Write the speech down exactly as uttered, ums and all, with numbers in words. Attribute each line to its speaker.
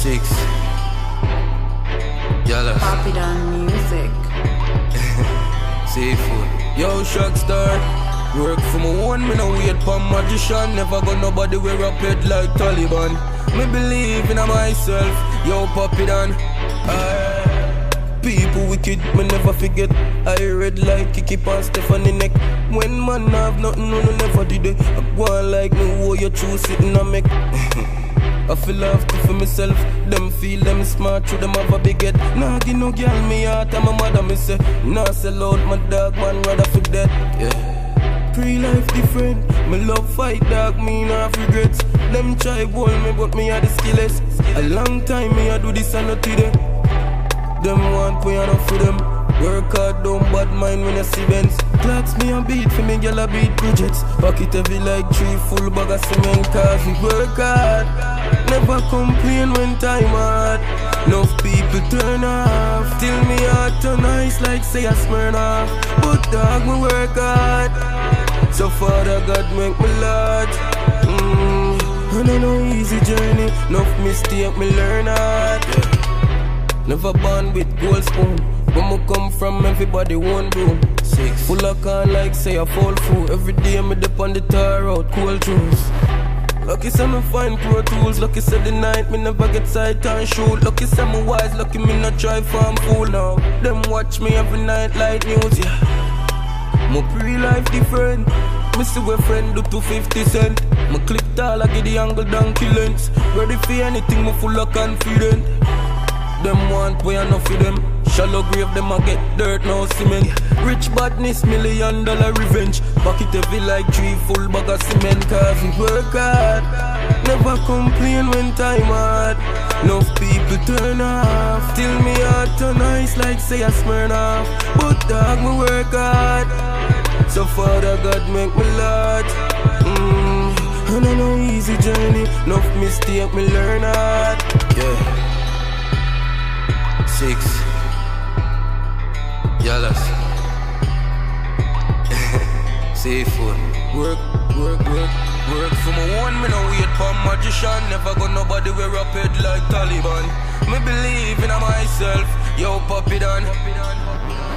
Speaker 1: Six. Yalla.
Speaker 2: Copy on music.
Speaker 1: Seafood. Yo, Shockstar. Work for my one, me no wait for magician. Never got nobody wear up head like Taliban. Me believe in myself. Yo, pop it on. Aye. People wicked, me never forget. I read like Kiki and Stephanie neck. When man have nothing, no, no never did it. I go on like me, who you choose sitting and make. I feel after for myself. Them feel them smart, through them have a big head. Nah, give no girl me heart, and my mother me say. Nah, sell out my dog, man, rather for dead. Yeah. Pre-life different. Me love fight dog, me nah have regrets. Them try bowl me, but me are the skillest. A long time me I do this and not today. Them want pay enough for them. Work hard, don't bad mind when I see Benz. Clocks me and beat for me, girl I beat budgets. Pocket heavy like three full bag of cement. Cause we work hard, never complain when time hard. Enough people turn off, till me heart turn nice like say I smirn off. But dog me work hard, so Father God make me large. mm. And I know easy journey, enough mistake me learn hard. Yeah. Never born with gold spoon. When me come from, everybody one room. Six. Full of can like say I fall through. Every day me dip on the tar road, cool truths. Lucky say me find pro tools. Lucky say the night me never get sight and shoot. Lucky say me wise, lucky me not try farm fool now. Them watch me every night like news, yeah. My pre-life different. Me see where friend do two fifty cent. Me click tall, I get the angle donkey lengths. Ready for anything, me full of confidence. Them want pay enough for them. Shallow grave, them a get dirt, no cement. Rich badness, million dollar revenge. Pocket heavy like three full bag of cement. Cause we work hard, never complain when time hard. Enough people turn off, till me heart turn nice like say I smirn off. But dog me work hard, so Father God make me large. mm. And I know easy journey, enough mistake me learn hard. Yeah. Six. Yallas. Seafood. Work, work, work, work for my one, me no wait for magician. Never got nobody wear up head like Taliban. Me believe in myself, yo pop it on.